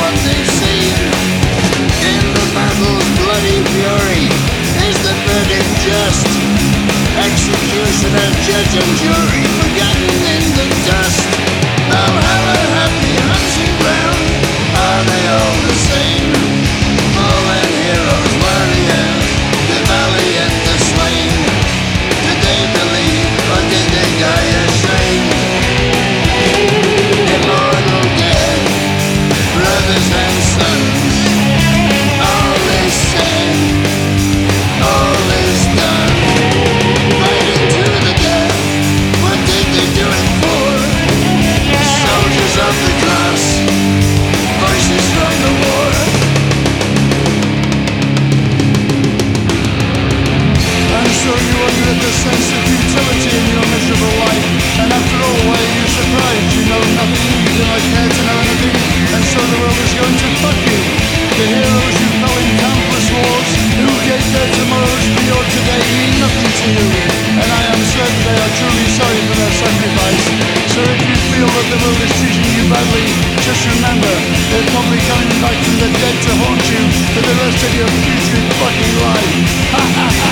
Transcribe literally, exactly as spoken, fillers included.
what they've seen. In the battle's bloody fury, is the verdict just? Executioner, judge and jury, forgotten in the dust. Now how a happy hunting ground, are they all the same? Fallen heroes, warriors, the valiant, the slain. Did they believe, or did they die ashamed? Immortal dead, brothers and sons, all is said, all is done. Fighting to the death, what did they do it for? Soldiers of the cross, voices from the war. And so you wonder at the sense of futility in your miserable life. And after all, why are you surprised? You know nothing, you do not care to know anything, and so the world is going to fuck you. The heroes who fell in countless wars, who gave their tomorrows for your today, mean nothing to you. And I am certain they are truly sorry for their sacrifice. So if you feel that the world is treating you badly, just remember, they're probably coming back from the dead to haunt you for the rest of your putrid fucking life. Ha ha ha!